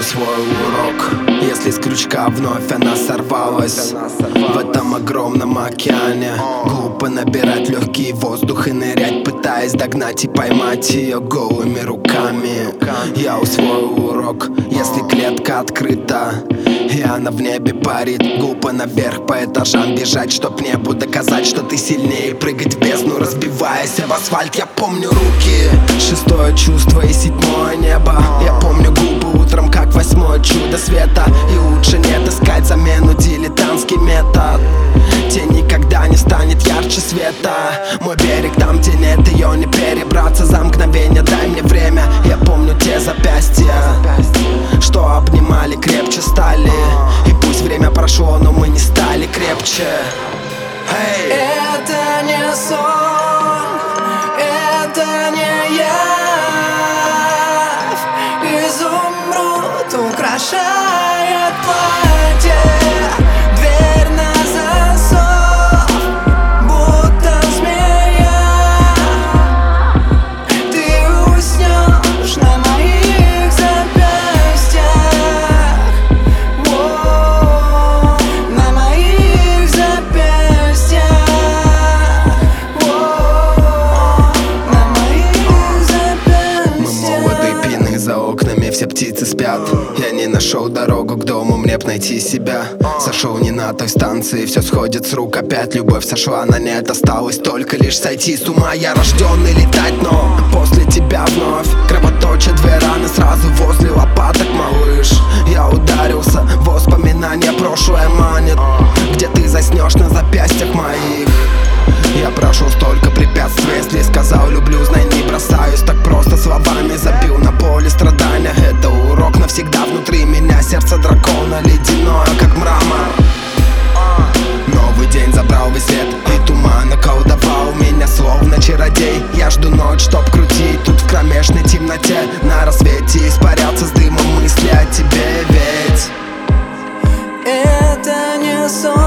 усвоил урок. Если с крючка вновь она сорвалась, в этом огромном океане глупо набирать легкий воздух и нырять, пытаясь догнать и поймать ее голыми руками. Я усвоил урок. Если клетка открыта и она в небе парит, глупо наверх по этажам бежать, чтоб небу доказать, что ты сильнее, прыгать в бездну, разбиваясь об асфальт. Я помню руки, шестое чувство и седьмое небо. Я помню губы утром, как восьмое чудо света. И лучше нет искать замену, дилетантский метод. Тень никогда не станет ярче света. Мой берег там, где нет ее, не перебраться за мгновение. Дай мне время, я помню те запястья, что обнимали, крепче стали. И пусть время прошло, но мы не стали крепче. Hey! Это не сон, это не явь. Изумруд украшает платье, дверь на засов, будто змея. Ты уснешь на моих запястьях, на моих запястьях, на моих запястьях. Мы молоды, пьяны, за окнами все птицы спят. Я не нашел дорогу к дому, мне б найти себя. Сошел не на той станции, все сходит с рук опять. Любовь сошла на нет, осталось только лишь сойти с ума. Я рожденный летать, но после тебя вновь кровоточат две раны сразу возле лопаток, малыш. Я ударился, воспоминания, прошлое манит, где ты заснешь на запястьях моих. Я прошел столько препятствий, если сказал люблю, знай, не бросаюсь так просто словами. Забил на поле страдания, это урок навсегда внутри меня. Сердце дракона ледяное, как мрамор. Новый день забрал весь свет, и туман околдовал меня словно чародей. Я жду ночь, чтоб крутить тут в кромешной темноте. На рассвете испаряться с дымом мысли о тебе, ведь это не сон.